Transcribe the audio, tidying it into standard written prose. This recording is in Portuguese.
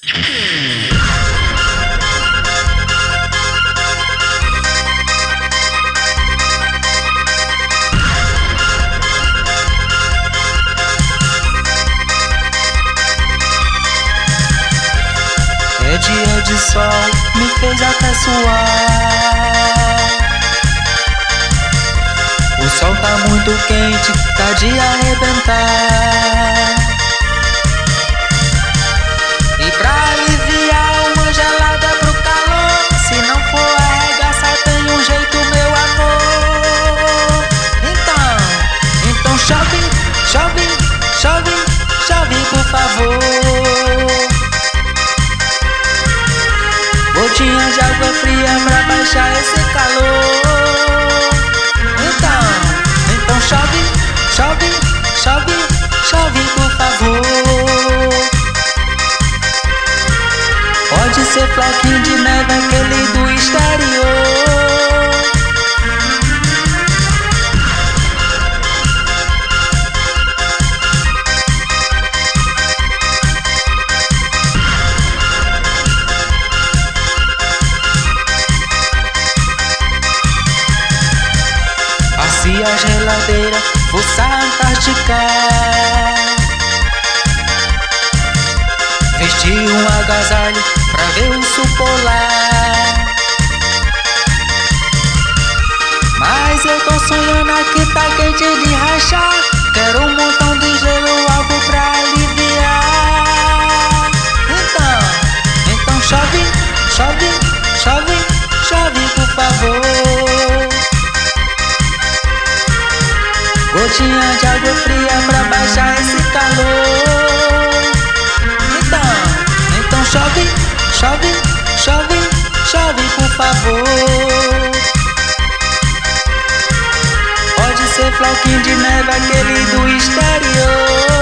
É dia de sol, me fez até suar. O sol tá muito quente, tá de arrebentar. E pra aliviar uma gelada pro calor, se não for arregaçar tem um jeito, meu amor. Então chove, chove, chove, chove por favor. Gotinhas de água fria pra baixar esse calor. Então chove, chove, chove, chove por favor. Pode ser floquinho de neve, aquele do exterior. Bacia, geladeira, força antártica. Vesti um agasalho pra ver o urso polar. Mas eu tô sonhando aqui, tá quente de rachar. Quero um montão de gelo, algo pra aliviar. Então chove, chove, chove, chove por favor. Gotinha de água fria pra baixar esse calor. Então chove, chove, chove, chove por favor. Pode ser floquinho de neve, aquele do exterior.